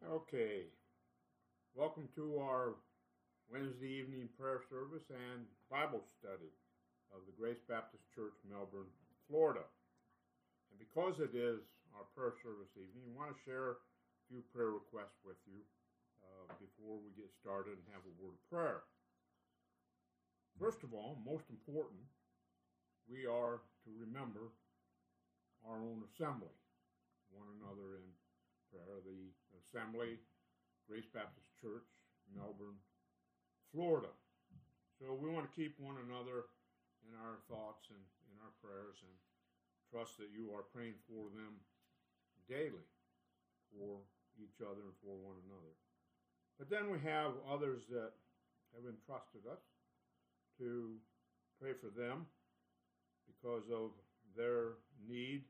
Okay, welcome to our Wednesday evening prayer service and Bible study of the Grace Baptist Church, Melbourne, Florida. And because it is our prayer service evening, I want to share a few prayer requests with you before we get started and have a word of prayer. First of all, most important, we are to remember our own assembly, one another in prayer. The Assembly, Grace Baptist Church, Melbourne, Florida. So we want to keep one another in our thoughts and in our prayers, and trust that you are praying for them daily, for each other and for one another. But then we have others that have entrusted us to pray for them because of their need.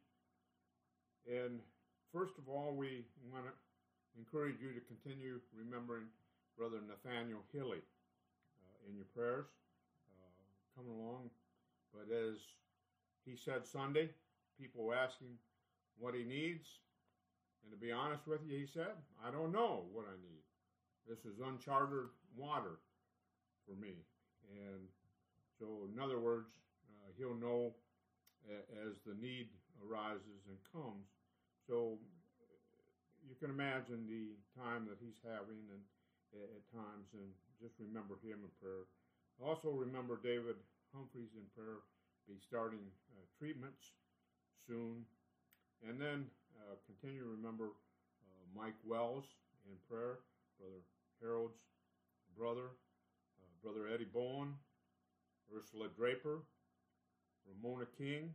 And first of all, we want to encourage you to continue remembering Brother Nathaniel Hilly in your prayers coming along. But as he said Sunday, people ask him what he needs. And to be honest with you, he said, I don't know what I need. This is uncharted water for me. And so, in other words, he'll know as the need arises and comes. So you can imagine the time that he's having and at times, and just remember him in prayer. Also remember David Humphreys in prayer, be starting treatments soon. And then continue to remember Mike Wells in prayer, Brother Harold's brother, Brother Eddie Bowen, Ursula Draper, Ramona King,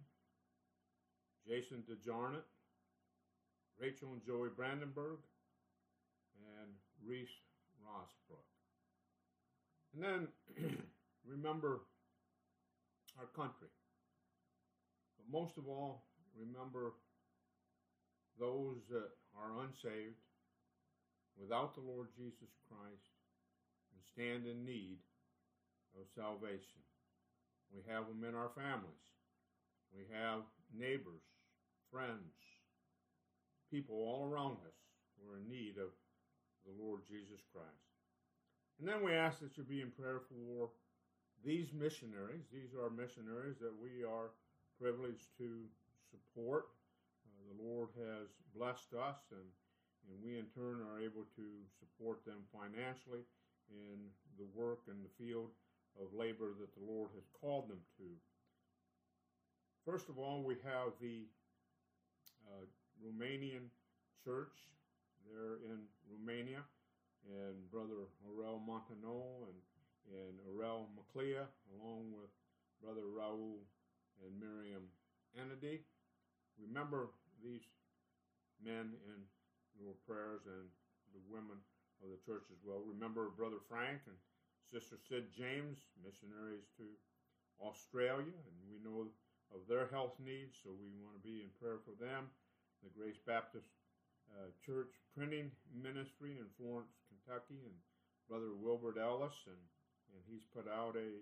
Jason DeJarnett, Rachel and Joey Brandenburg, and Reese Rossbrook. And then remember our country. But most of all, remember those that are unsaved, without the Lord Jesus Christ, and stand in need of salvation. We have them in our families. We have neighbors, friends, people all around us who are in need of the Lord Jesus Christ. And then we ask that you be in prayer for these missionaries. These are missionaries that we are privileged to support. The Lord has blessed us, and we in turn are able to support them financially in the work and the field of labor that the Lord has called them to. First of all, we have the Romanian church there in Romania, and Brother Aurel Montano and Aurel Maclea, along with Brother Raul and Miriam Enedy. Remember these men in your prayers, and the women of the church as well. Remember Brother Frank and Sister Sid James, missionaries to Australia, and we know of their health needs, so we want to be in prayer for them. The Grace Baptist Church Printing Ministry in Florence, Kentucky, and Brother Wilbert Ellis, and he's put out a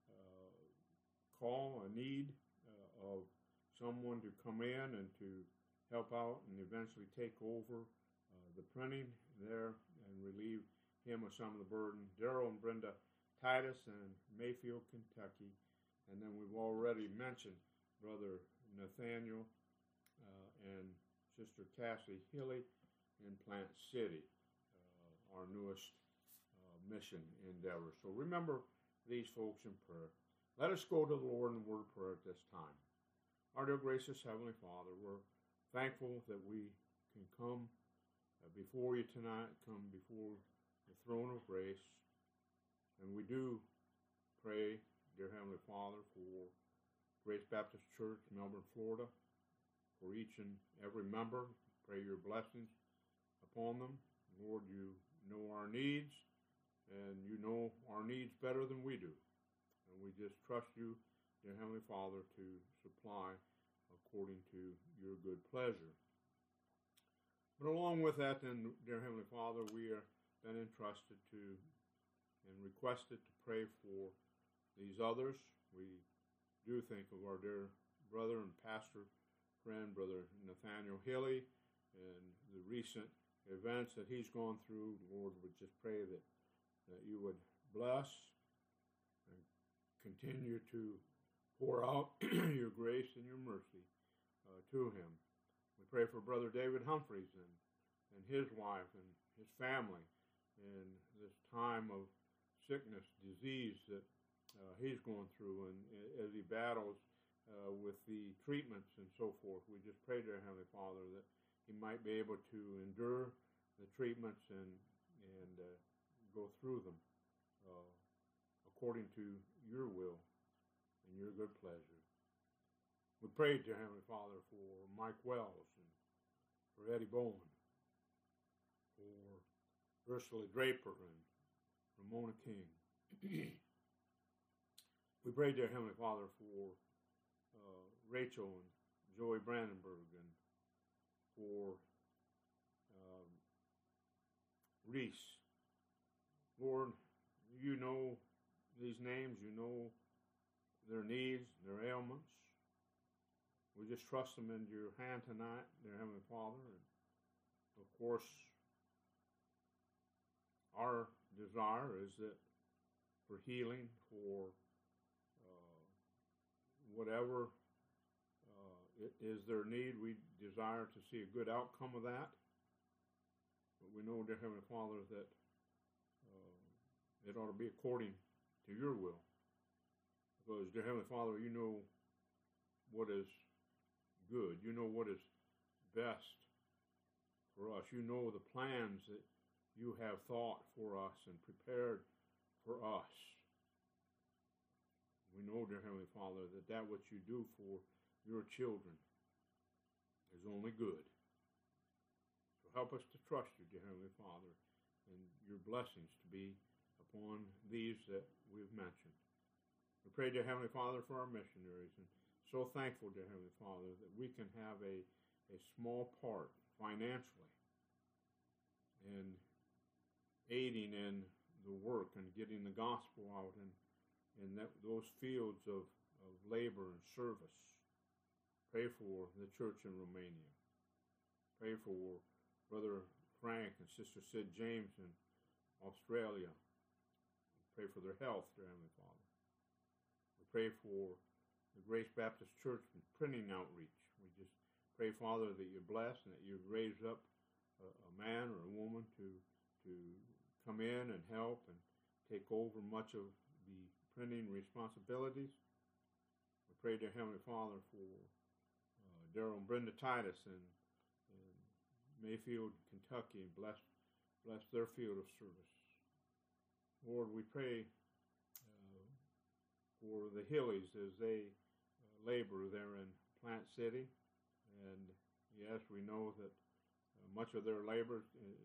call, a need of someone to come in and to help out and eventually take over the printing there and relieve him of some of the burden. Daryl and Brenda Titus in Mayfield, Kentucky. And then we've already mentioned Brother Nathaniel and Sister Cassie Hilly in Plant City, our newest mission endeavor. So remember these folks in prayer. Let us go to the Lord in the word of prayer at this time. Our dear gracious Heavenly Father, we're thankful that we can come before you tonight, come before the throne of grace. And we do pray, dear Heavenly Father, for Grace Baptist Church, Melbourne, Florida, for each and every member. Pray your blessings upon them. Lord, you know our needs, and you know our needs better than we do. And we just trust you, dear Heavenly Father, to supply according to your good pleasure. But along with that, then, dear Heavenly Father, we are then entrusted to and requested to pray for these others. We do think of our dear brother and pastor friend, Brother Nathaniel Hilly, and the recent events that he's gone through, Lord, we just pray that you would bless and continue to pour out your grace and your mercy to him. We pray for Brother David Humphreys and his wife and his family in this time of sickness, disease that he's going through, and as he battles with the treatments and so forth. We just pray, dear Heavenly Father, that he might be able to endure the treatments and go through them according to your will and your good pleasure. We pray, dear Heavenly Father, for Mike Wells and for Eddie Bowman, for Ursula Draper and Ramona King. We pray, dear Heavenly Father, for Rachel and Joey Brandenburg and for Reese. Lord, you know these names, you know their needs, their ailments. We just trust them into your hand tonight, dear Heavenly Father. And of course, our desire is that for healing, for whatever is their need, we desire to see a good outcome of that. But we know, dear Heavenly Father, that it ought to be according to your will. Because, dear Heavenly Father, you know what is good. You know what is best for us. You know the plans that you have thought for us and prepared for us. We know, dear Heavenly Father, that which you do for your children is only good. So help us to trust you, dear Heavenly Father, and your blessings to be upon these that we've mentioned. We pray, dear Heavenly Father, for our missionaries, and so thankful, dear Heavenly Father, that we can have a small part financially in aiding in the work and getting the gospel out in those fields of labor and service. Pray for the church in Romania. Pray for Brother Frank and Sister Sid James in Australia. Pray for their health, dear Heavenly Father. We pray for the Grace Baptist Church printing outreach. We just pray, Father, that you bless and that you raise up a man or a woman to come in and help and take over much of the printing responsibilities. We pray, dear Heavenly Father, for Daryl and Brenda Titus in Mayfield, Kentucky, and bless their field of service. Lord, we pray for the Hillies as they labor there in Plant City. And yes, we know that much of their labor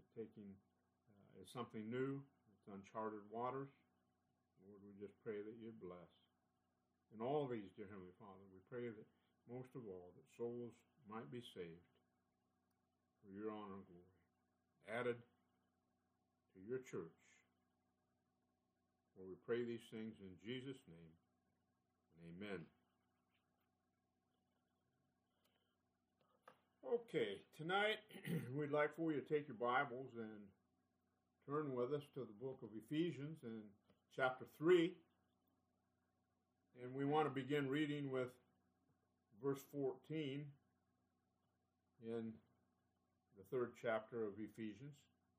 is something new. It's uncharted waters. Lord, we just pray that you bless. In all these, dear Heavenly Father, we pray that most of all, that souls might be saved for your honor and glory, added to your church. For we pray these things in Jesus' name, and amen. Okay, tonight we'd like for you to take your Bibles and turn with us to the book of Ephesians in chapter 3. And we want to begin reading with verse 14 in the 3rd chapter of Ephesians.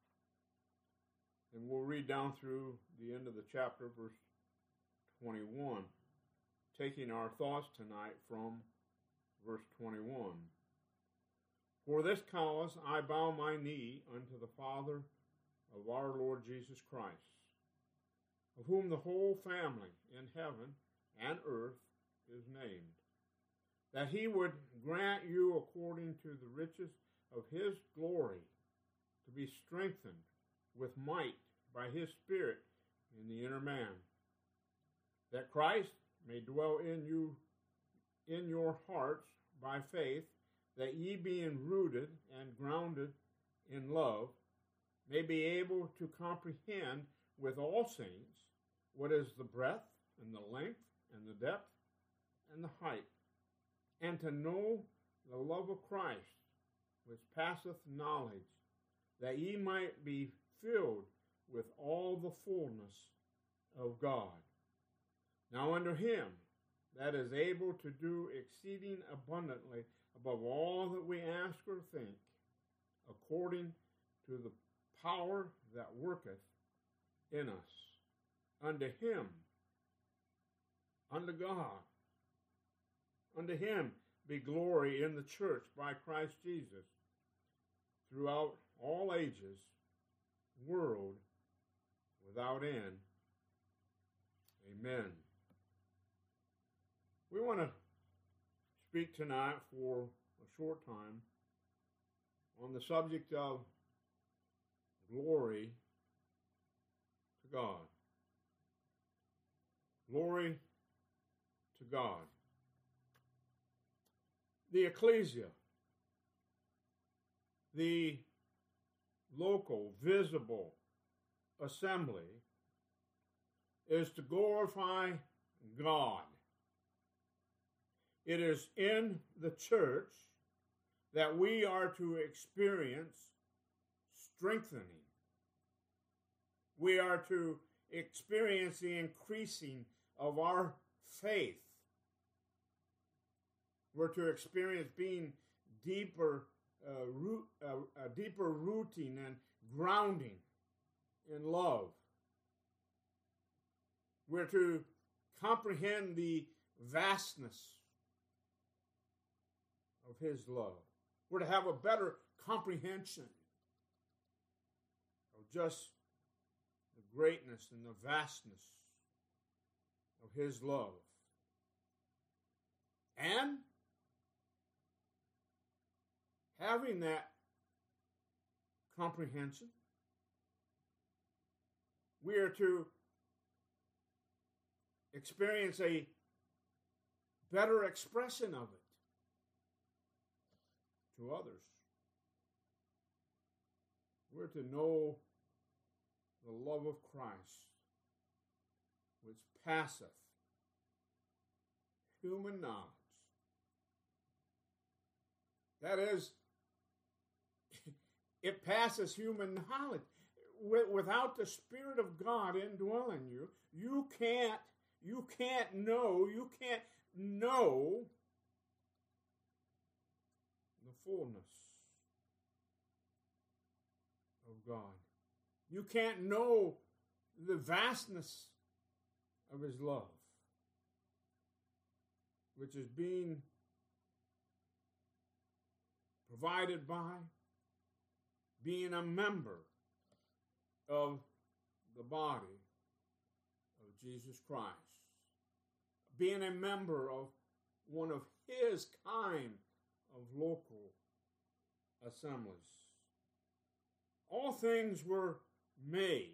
And we'll read down through the end of the chapter, verse 21, taking our thoughts tonight from verse 21. For this cause I bow my knee unto the Father of our Lord Jesus Christ, of whom the whole family in heaven and earth is named, that he would grant you according to the riches of his glory to be strengthened with might by his Spirit in the inner man, that Christ may dwell in you, in your hearts by faith, that ye being rooted and grounded in love, may be able to comprehend with all saints what is the breadth and the length and the depth and the height, and to know the love of Christ, which passeth knowledge, that ye might be filled with all the fullness of God. Now unto him that is able to do exceeding abundantly above all that we ask or think, according to the power that worketh in us. Unto him, unto God, unto him be glory in the church by Christ Jesus throughout all ages, world without end. Amen. We want to speak tonight for a short time on the subject of glory to God. Glory to God. The ecclesia, the local, visible assembly, is to glorify God. It is in the church that we are to experience strengthening. We are to experience the increasing of our faith. We're to experience being deeper rooting and grounding in love. We're to comprehend the vastness of his love. We're to have a better comprehension of just the greatness and the vastness of his love. And having that comprehension, we are to experience a better expression of it to others. We're to know the love of Christ, which passeth human knowledge. That is, it passes human knowledge. Without the Spirit of God indwelling you, you can't know the fullness of God. You can't know the vastness of his love, which is being provided by being a member of the body of Jesus Christ, being a member of one of his kind of local assemblies. All things were made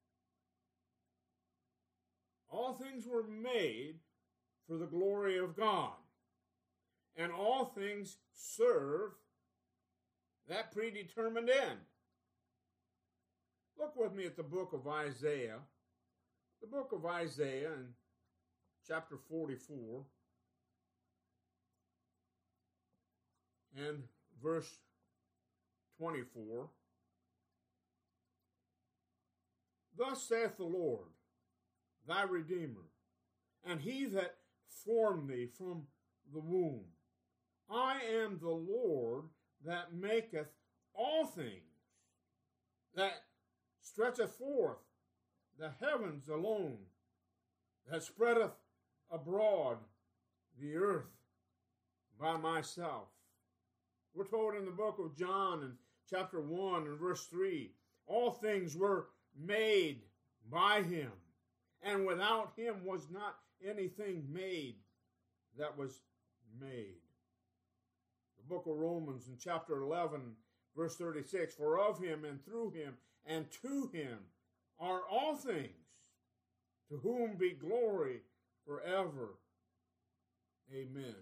for the glory of God, and all things serve that predetermined end. Look with me at the book of Isaiah. The book of Isaiah in chapter 44 and verse 24. Thus saith the Lord, thy Redeemer, and he that formed thee from the womb. I am the Lord that maketh all things, that stretcheth forth the heavens alone, that spreadeth abroad the earth by myself. We're told in the book of John in chapter 1 and verse 3, all things were made by him, and without him was not anything made that was made. The book of Romans in chapter 11, verse 36, for of him and through him and to him are all things, to whom be glory forever. Amen.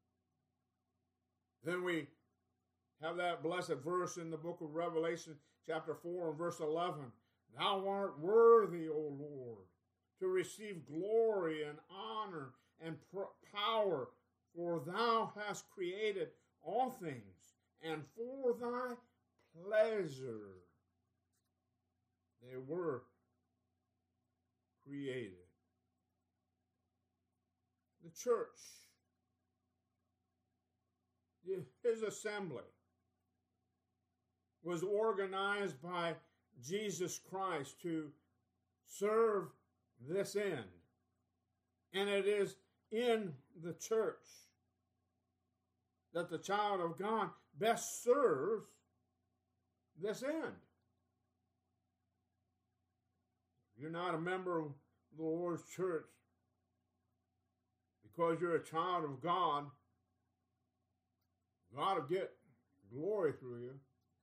Then we have that blessed verse in the book of Revelation, chapter 4 and verse 11. Thou art worthy, O Lord, to receive glory and honor and power, for thou hast created all things, and for thy pleasure They were created. The church, his assembly, was organized by Jesus Christ to serve this end. And it is in the church that the child of God best serves this end. If you're not a member of the Lord's church, because you're a child of God, God will get glory through you.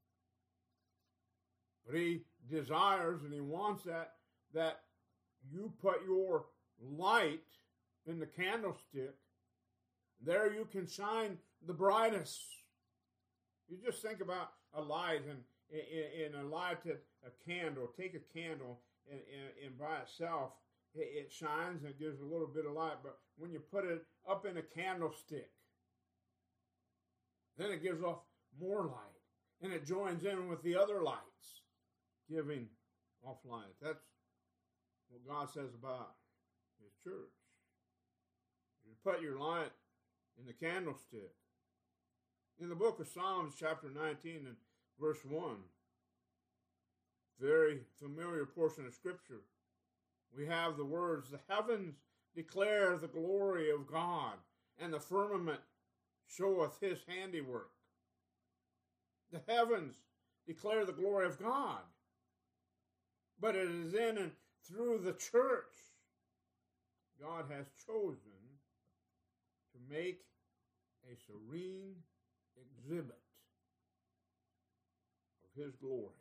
But he desires and he wants that you put your light in the candlestick. There you can shine the brightest. You just think about a light and in a light, a candle. Take a candle and by itself, it shines and it gives a little bit of light. But when you put it up in a candlestick, then it gives off more light. And it joins in with the other lights, giving off light. That's what God says about his church. You put your light in the candlestick. In the book of Psalms, chapter 19 and verse 1, very familiar portion of Scripture, we have the words, "The heavens declare the glory of God, and the firmament showeth his handiwork." The heavens declare the glory of God, but it is in and through the church God has chosen to make a serene exhibit of his glory.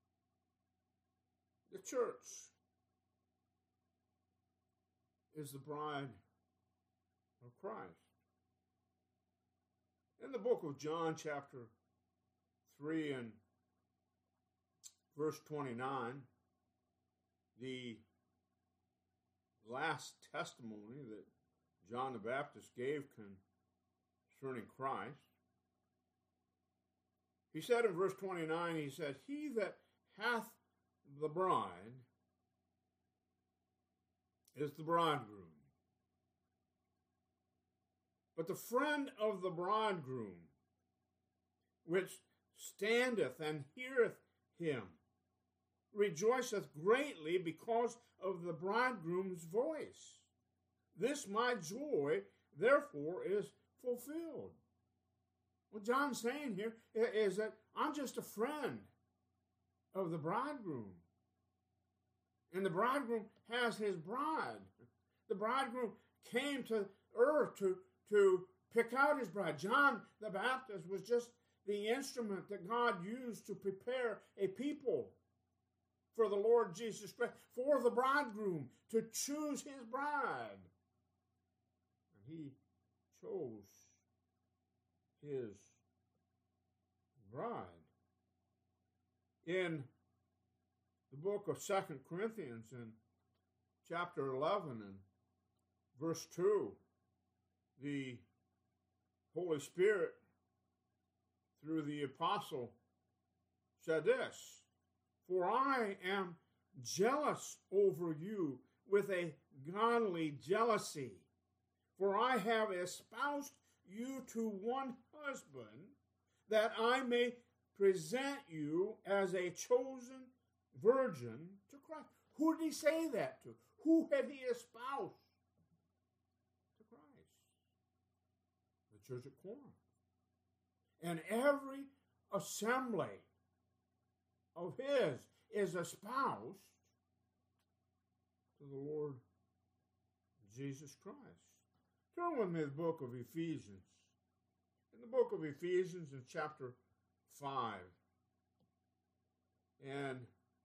The church is the bride of Christ. In the book of John, chapter 3 and verse 29, the last testimony that John the Baptist gave concerning Christ, he said in verse 29, he said, "He that hath the bride is the bridegroom. But the friend of the bridegroom, which standeth and heareth him, rejoiceth greatly because of the bridegroom's voice. This my joy, therefore, is fulfilled." What John's saying here is that I'm just a friend of the bridegroom. And the bridegroom has his bride. The bridegroom came to earth to pick out his bride. John the Baptist was just the instrument that God used to prepare a people for the Lord Jesus Christ, for the bridegroom, to choose his bride. And he chose his bride. In the book of 2 Corinthians in chapter 11 and verse 2, the Holy Spirit, through the apostle, said this, "For I am jealous over you with a godly jealousy, for I have espoused you to one husband, that I may present you as a chosen virgin to Christ." Who did he say that to? Who had he espoused to Christ? The church at Corinth. And every assembly of his is espoused to the Lord Jesus Christ. Turn with me to the book of Ephesians. In the book of Ephesians in chapter 5 and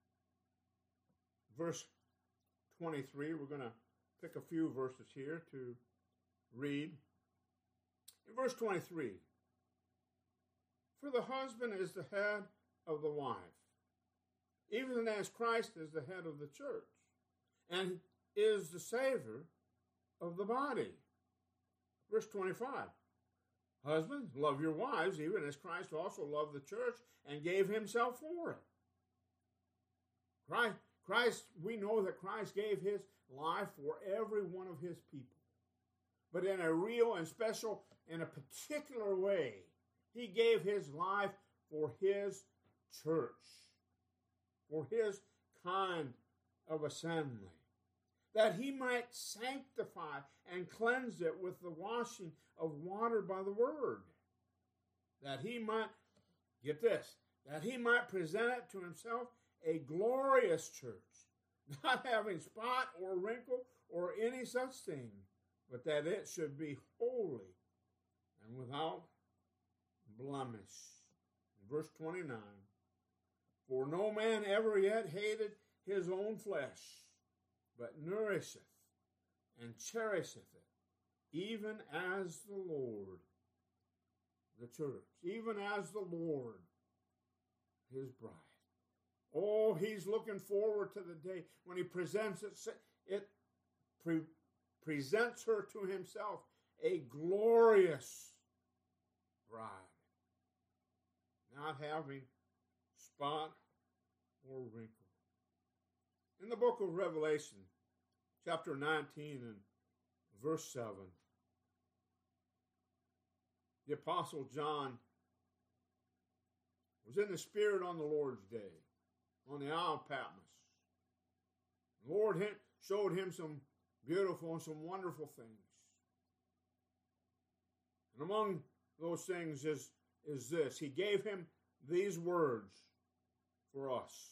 verse 23, we're going to pick a few verses here to read. In verse 23, "For the husband is the head of the wife, even as Christ is the head of the church, and is the Savior of the body." Verse 25, "Husbands, love your wives, even as Christ also loved the church and gave himself for it." Christ, we know that Christ gave his life for every one of his people. But in a real and special, in a particular way, he gave his life for his church, for his kind of assembly, that he might sanctify and cleanse it with the washing of water by the word, that he might, get this, that he might present it to himself a glorious church, not having spot or wrinkle or any such thing, but that it should be holy and without blemish. In verse 29, for no man ever yet hated his own flesh, but nourisheth and cherisheth it, even as the Lord, the church, even as the Lord, his bride. Oh, he's looking forward to the day when he presents presents her to himself, a glorious bride, not having spot or wrinkle. In the book of Revelation, chapter 19 and verse 7, the Apostle John was in the Spirit on the Lord's day, on the Isle of Patmos. The Lord showed him some beautiful and some wonderful things. And among those things is this. He gave him these words for us.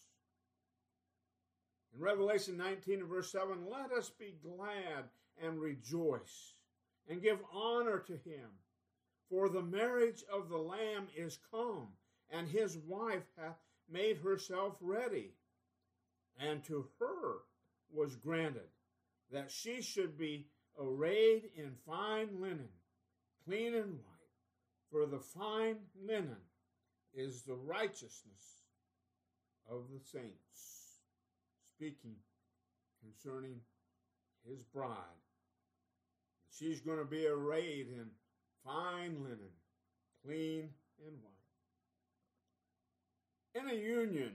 In Revelation 19 and verse 7, let us be glad and rejoice and give honor to him, for the marriage of the Lamb is come, and his wife hath made herself ready. And to her was granted that she should be arrayed in fine linen, clean and white, for the fine linen is the righteousness of the saints. Speaking concerning his bride. She's going to be arrayed in fine linen, clean and white. In a union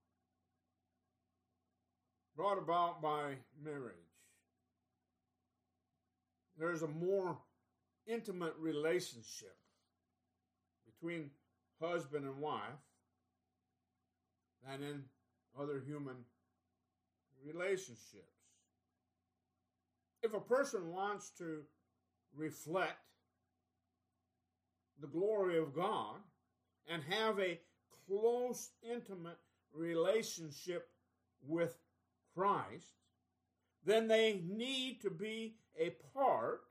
brought about by marriage, there's a more intimate relationship between husband and wife than in other human relationships. If a person wants to reflect the glory of God and have a close, intimate relationship with Christ, then they need to be a part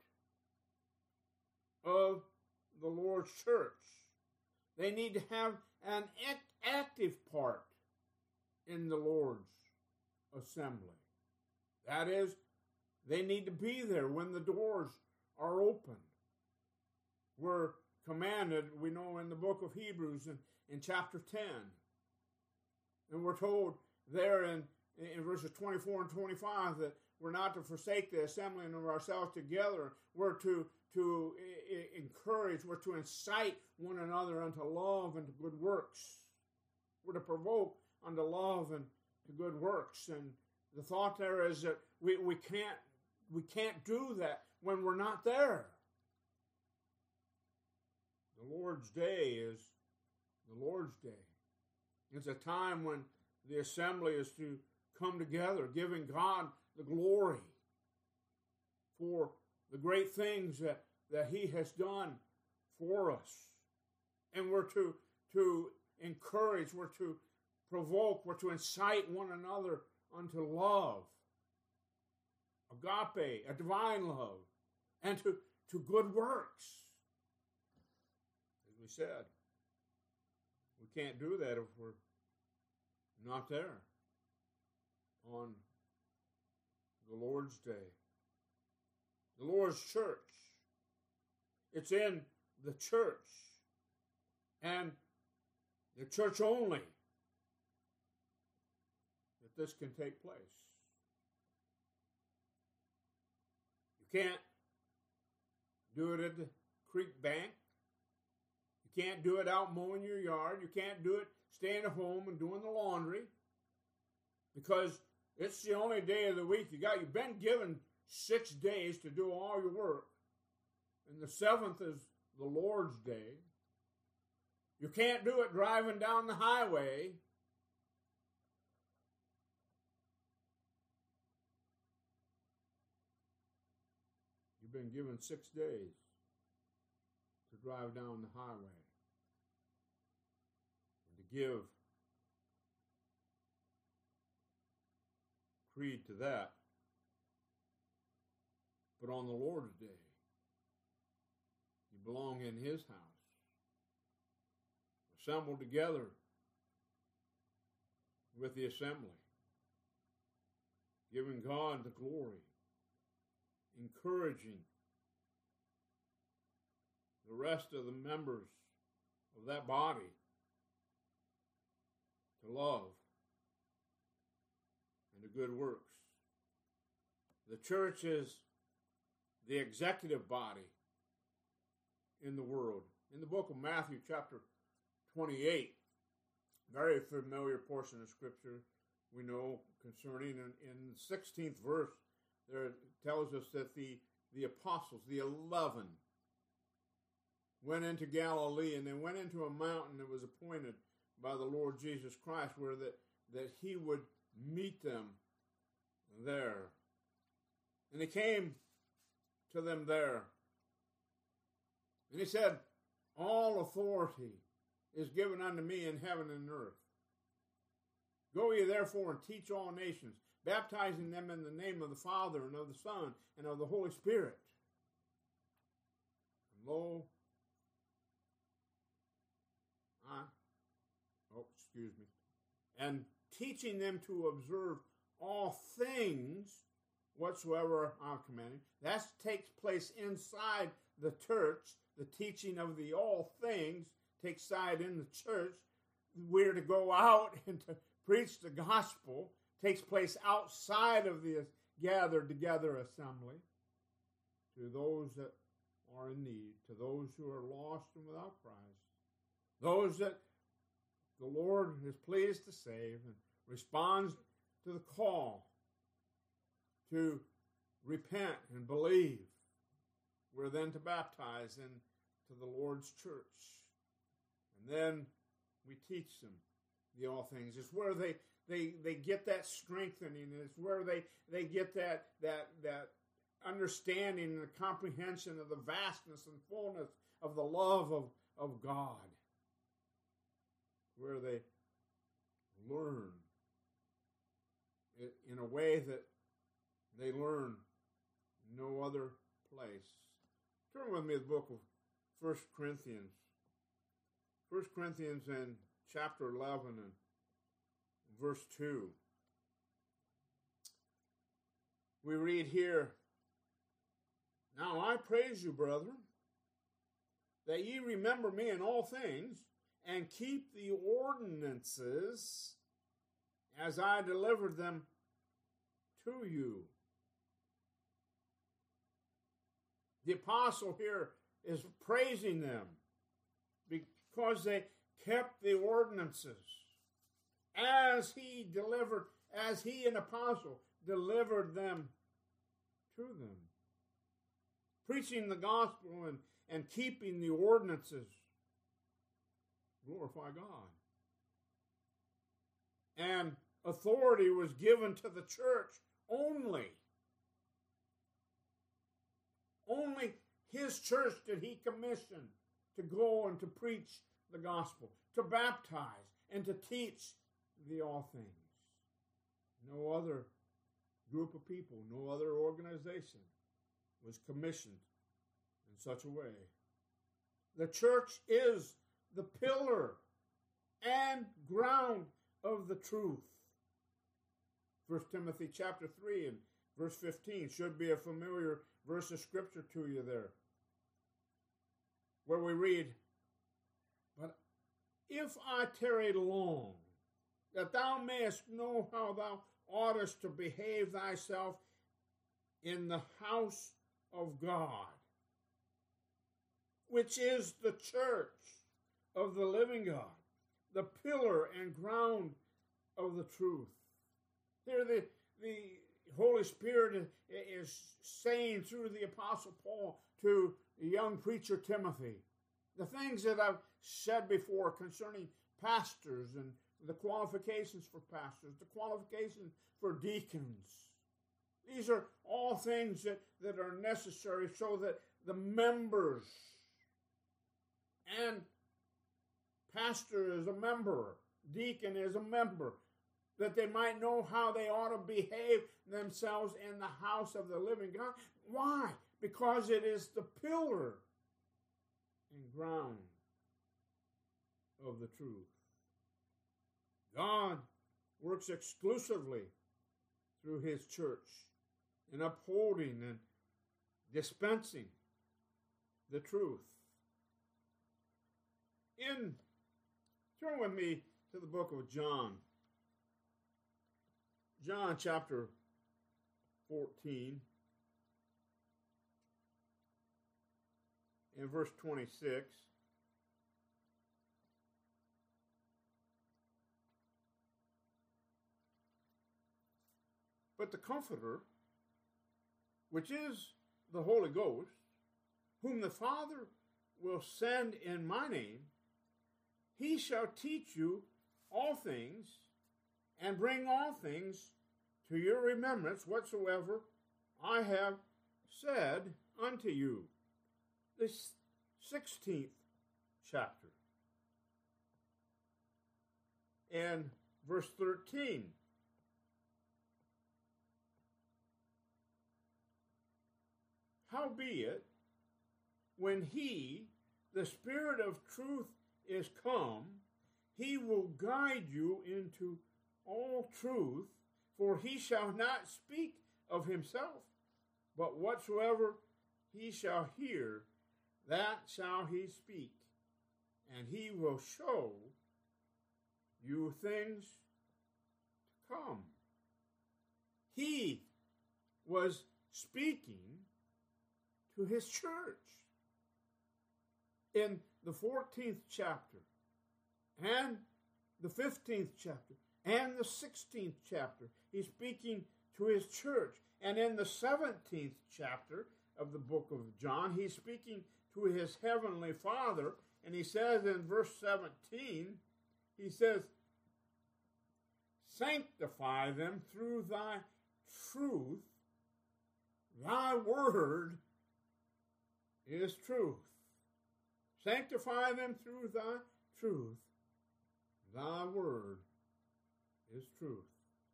of the Lord's church. They need to have an active part in the Lord's assembly. That is, they need to be there when the doors are opened. We're commanded, we know in the book of Hebrews in chapter 10, and we're told there in verses 24 and 25 that we're not to forsake the assembling of ourselves together. We're to encourage, we're to incite one another unto love and to good works. We're to provoke unto love and to good works. And the thought there is that we can't do that when we're not there. The Lord's Day is the Lord's Day. It's a time when the assembly is to come together, giving God the glory for the great things that he has done for us. And we're to encourage, we're to provoke, we're to incite one another unto love, agape, a divine love, and to good works. As we said, we can't do that if we're not there on the Lord's Day. The Lord's church. It's in the church and the church only that this can take place. You can't do it at the creek bank. You can't do it out mowing your yard. You can't do it staying at home and doing the laundry. because it's the only day of the week you got. You've been given 6 days to do all your work, and the 7th is the Lord's day. You can't do it driving down the highway. You've been given 6 days to drive down the highway and to give creed to that. But on the Lord's day, you belong in His house, assembled together with the assembly, giving God the glory, encouraging the rest of the members of that body to love and to good works. The church is the executive body in the world. In the book of Matthew, chapter 28, very familiar portion of Scripture we know concerning, in the 16th verse, there it tells us that the apostles, the 11, went into Galilee, and they went into a mountain that was appointed by the Lord Jesus Christ, where that He would meet them there. And He came to them there. And He said, all authority is given unto me in heaven and earth. Go ye therefore and teach all nations, baptizing them in the name of the Father and of the Son and of the Holy Spirit. And lo, and teaching them to observe all things whatsoever I commanded. That takes place inside the church. The teaching of the all things takes side in the church. We're to go out and to preach the gospel. Takes place outside of the gathered together assembly to those that are in need, to those who are lost and without Christ, those that the Lord is pleased to save and responds to the call to repent and believe. We're then to baptize into the Lord's church. And then we teach them the all things. It's where they get that strengthening. It's where they get that understanding and the comprehension of the vastness and fullness of the love of God. Where they learn it in a way that they learn no other place. Turn with me to the book of 1 Corinthians. 1 Corinthians in chapter 11 and verse 2. We read here, now I praise you, brethren, that ye remember me in all things, and keep the ordinances as I delivered them to you. The apostle here is praising them because they kept the ordinances as he an apostle delivered them to them. Preaching the gospel and keeping the ordinances glorify God. And authority was given to the church only. Only his church did he commission to go and to preach the gospel, to baptize, and to teach the all things. No other group of people, no other organization was commissioned in such a way. The church is the pillar and ground of the truth. 1 Timothy chapter 3 and verse 15 should be a familiar verse of scripture to you there, where we read, but if I tarried long, that thou mayest know how thou oughtest to behave thyself in the house of God, which is the church of the living God, the pillar and ground of the truth. Here the Holy Spirit is saying through the Apostle Paul to the young preacher Timothy, the things that I've said before concerning pastors and the qualifications for pastors, the qualifications for deacons. These are all things that are necessary so that the members, and pastor is a member, deacon is a member, that they might know how they ought to behave themselves in the house of the living God. Why? Because it is the pillar and ground of the truth. God works exclusively through his church in upholding and dispensing the truth. Turn with me to the book of John. John chapter 14 and verse 26. But the Comforter, which is the Holy Ghost, whom the Father will send in my name, he shall teach you all things, and bring all things to your remembrance whatsoever I have said unto you. The 16th chapter and verse 13. Howbeit, when he, the Spirit of truth, is come, he will guide you into all truth, for he shall not speak of himself, but whatsoever he shall hear, that shall he speak, and he will show you things to come. He was speaking to his church in the 14th chapter and the 15th chapter and the 16th chapter. He's speaking to his church. And in the 17th chapter of the book of John, he's speaking to his heavenly Father. And he says in verse 17, he says, sanctify them through thy truth. Thy word is truth. Sanctify them through thy truth. Thy word is truth.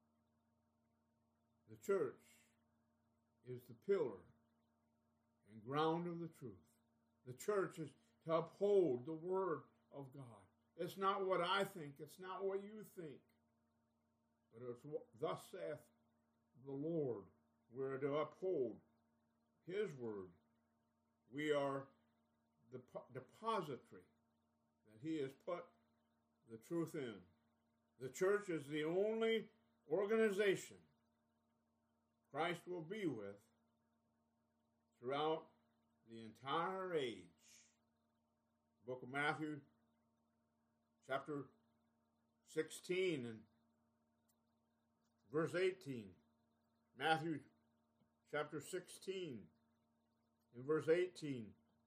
The church is the pillar and ground of the truth. The church is to uphold the word of God. It's not what I think. It's not what you think. But it's what thus saith the Lord. We're to uphold his word. We are the depository that he has put the truth in. The church is the only organization Christ will be with throughout the entire age. Book of Matthew, chapter 16 and verse 18. Matthew, chapter 16 and verse 18.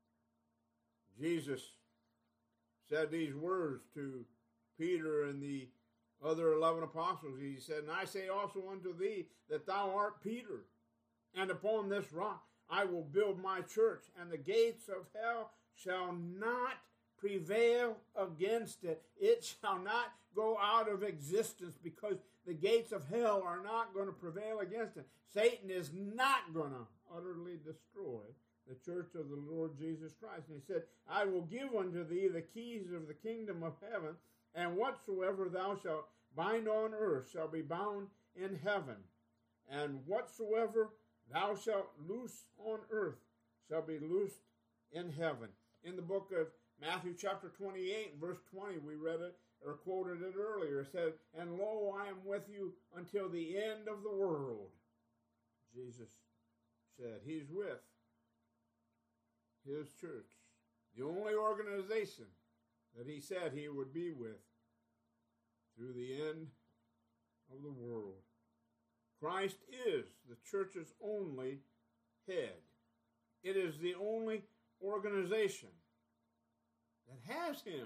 Jesus said these words to Peter and the other 11 apostles. He said, and I say also unto thee that thou art Peter, and upon this rock I will build my church, and the gates of hell shall not prevail against it. It shall not go out of existence, because the gates of hell are not going to prevail against it. Satan is not going to utterly destroy the church of the Lord Jesus Christ. And he said, I will give unto thee the keys of the kingdom of heaven, and whatsoever thou shalt bind on earth shall be bound in heaven, and whatsoever thou shalt loose on earth shall be loosed in heaven. In the book of Matthew chapter 28, verse 20, we read it or quoted it earlier. It said, and lo, I am with you until the end of the world. Jesus said he's with his church, the only organization that he said he would be with through the end of the world. Christ is the church's only head. It is the only organization that has him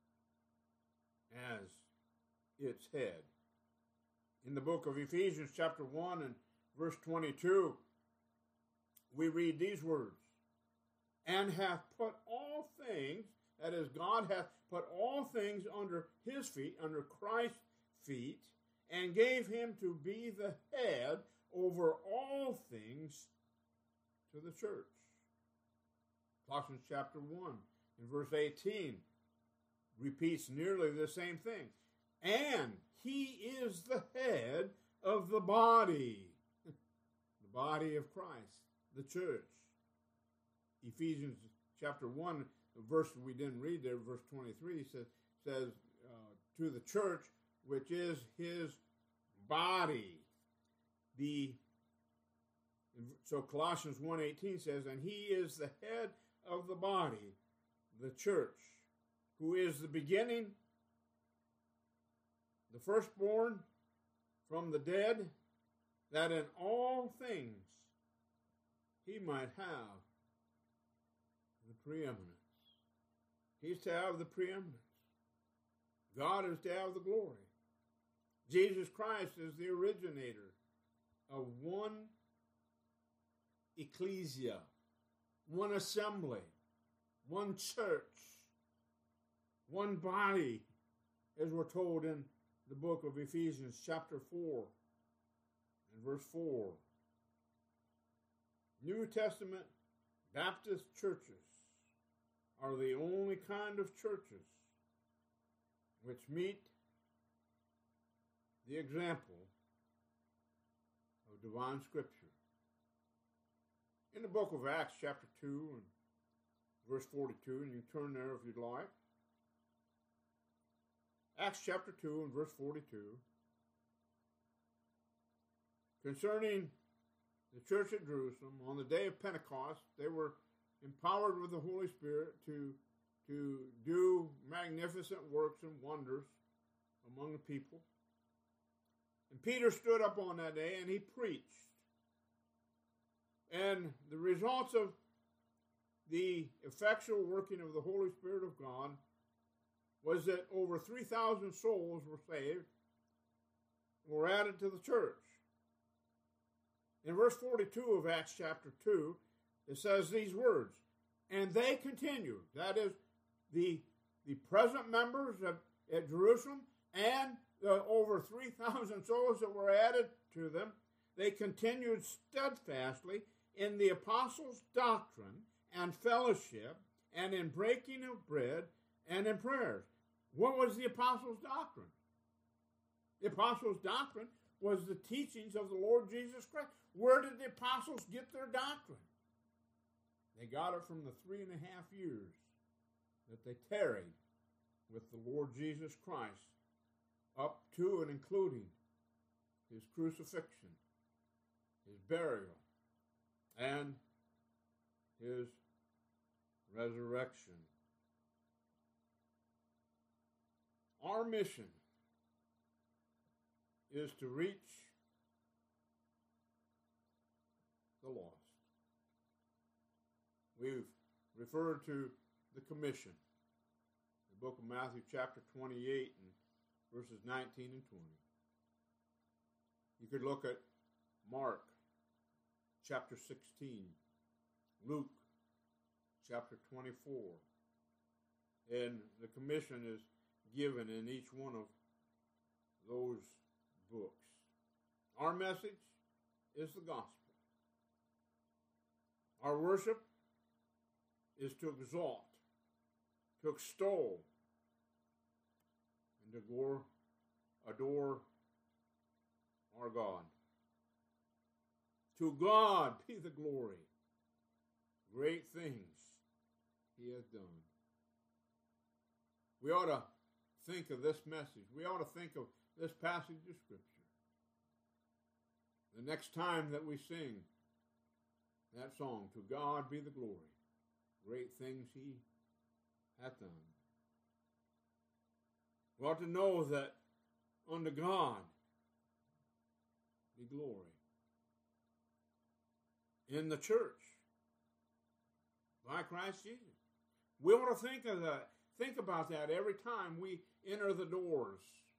as its head. In the book of Ephesians chapter 1 and verse 22, we read these words, and hath put all things, that is, God hath put all things under his feet, under Christ's feet, and gave him to be the head over all things to the church. Colossians chapter 1 and verse 18 repeats nearly the same thing. And he is the head of the body, the body of Christ, the church. Ephesians chapter 1, the verse we didn't read there, verse 23, says to the church, which is his body. So Colossians 1:18 says, and he is the head of the body, the church, who is the beginning, the firstborn from the dead, that in all things he might have the preeminence. He's to have the preeminence. God is to have the glory. Jesus Christ is the originator of one ecclesia, one assembly, one church, one body, as we're told in the book of Ephesians chapter 4 and verse 4. New Testament Baptist churches are the only kind of churches which meet the example of divine Scripture. In the book of Acts chapter 2 and verse 42, and you can turn there if you'd like. Acts chapter 2 and verse 42. Concerning the church at Jerusalem, on the day of Pentecost, they were empowered with the Holy Spirit to do magnificent works and wonders among the people. And Peter stood up on that day and he preached. And the results of the effectual working of the Holy Spirit of God was that over 3,000 souls were saved, were added to the church. In verse 42 of Acts chapter 2, it says these words, and they continued, that is, the present members at Jerusalem and the over 3,000 souls that were added to them, they continued steadfastly in the apostles' doctrine and fellowship and in breaking of bread and in prayers. What was the apostles' doctrine? The apostles' doctrine was the teachings of the Lord Jesus Christ. Where did the apostles get their doctrine? They got it from the 3.5 years that they tarried with the Lord Jesus Christ up to and including his crucifixion, his burial, and his resurrection. Our mission is to reach the lost. We've referred to the commission, the book of Matthew chapter 28 and verses 19 and 20. You could look at Mark chapter 16, Luke chapter 24, and the commission is given in each one of those books. Our message is the gospel. Our worship is to exalt, to extol, and to adore our God. To God be the glory. Great things he has done. We ought to think of this message. We ought to think of this passage of Scripture. The next time that we sing that song, to God be the glory. Great things he hath done. We ought to know that unto God be glory in the church by Christ Jesus. We ought to think of that. Think about that every time we enter the doors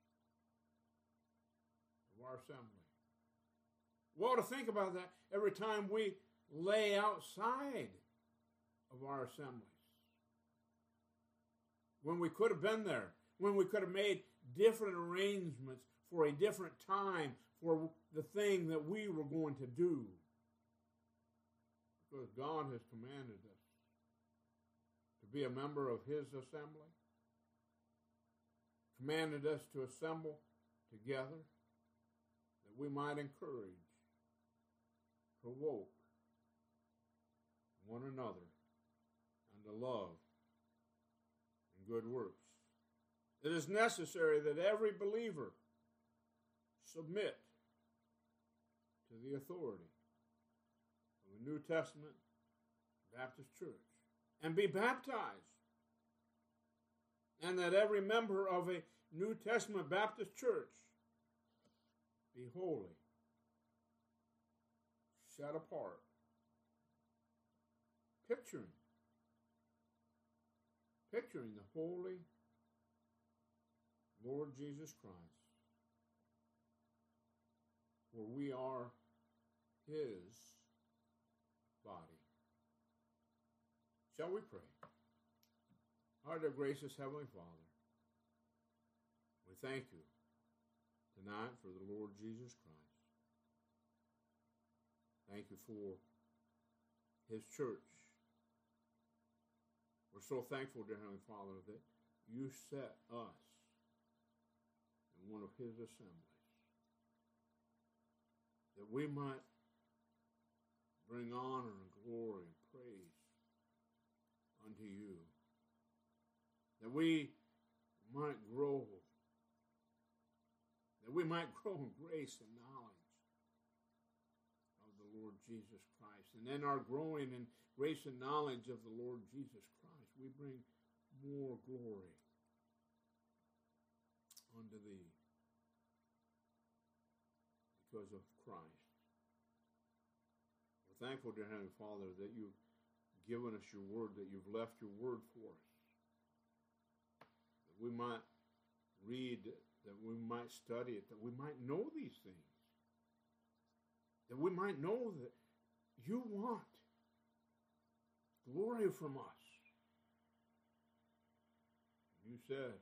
of our assembly. We ought to think about that every time we lay outside of our assemblies. When we could have been there, when we could have made different arrangements for a different time for the thing that we were going to do. Because God has commanded us to be a member of His assembly, commanded us to assemble together that we might encourage, provoke one another unto love and good works. It is necessary that every believer submit to the authority of a New Testament Baptist church and be baptized, and that every member of a New Testament Baptist church be holy, set apart, picturing the holy Lord Jesus Christ, for we are His body. Shall we pray? Our dear gracious Heavenly Father, we thank you tonight for the Lord Jesus Christ. Thank you for His church. We're so thankful, dear Heavenly Father, that you set us in one of His assemblies, that we might bring honor and glory and praise unto you, that we might grow in grace and knowledge of the Lord Jesus Christ. And in our growing in grace and knowledge of the Lord Jesus Christ, we bring more glory unto thee because of Christ. We're thankful, dear Heavenly Father, that you've given us your word, that you've left your word for us, that we might read, that we might study it, that we might know these things, that we might know that you want glory from us. You said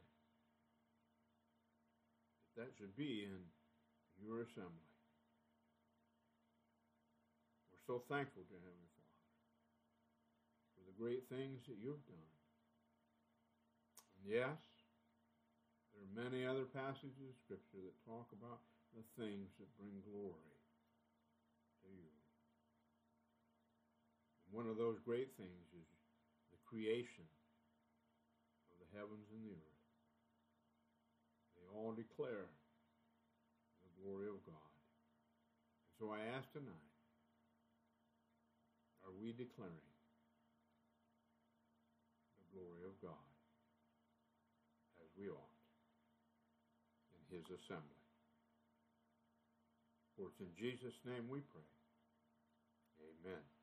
that should be in your assembly. We're so thankful, dear Heavenly Father, for the great things that you've done. And yes, there are many other passages of Scripture that talk about the things that bring glory to you. And one of those great things is the creation of the heavens and the earth. They all declare the glory of God. And so I ask tonight, are we declaring the glory of God as we ought in His assembly? For it's in Jesus' name we pray. Amen.